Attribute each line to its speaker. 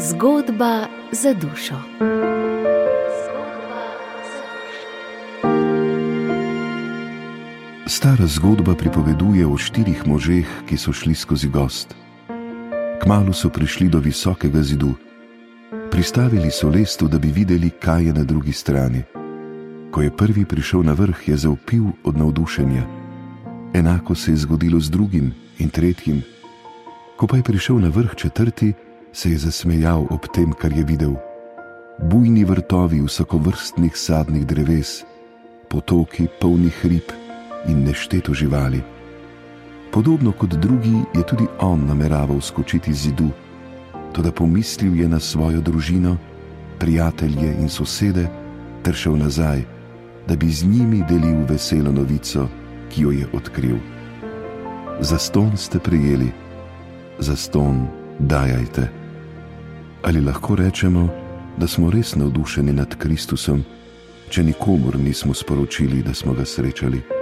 Speaker 1: Zgodba za dušo.
Speaker 2: Stara zgodba pripoveduje o 4 možeh, ki so šli skozi gozd. Kmalu so prišli do visokega zidu. Pristavili so lestev, da bi videli, kaj je na drugi strani. Ko je prvi prišel na vrh, je zavpil od navdušenja. Enako se je zgodilo z drugim in tretjim. Ko pa je prišel na vrh 4., se je zasmejal ob tem, kar je videl. Bujni vrtovi vsakovrstnih sadnih dreves, potoki polnih rib in nešteto živali. Podobno kot drugi je tudi on nameraval skočiti z zidu, toda pomislil je na svojo družino, prijatelje in sosede ter šel nazaj, da bi z njimi delil veselo novico, ki jo je odkril. Zastonj ste prejeli, zastonj dajajte. Ali lahko rečemo, da smo res navdušeni nad Kristusom, če nikomur nismo sporočili, da smo ga srečali?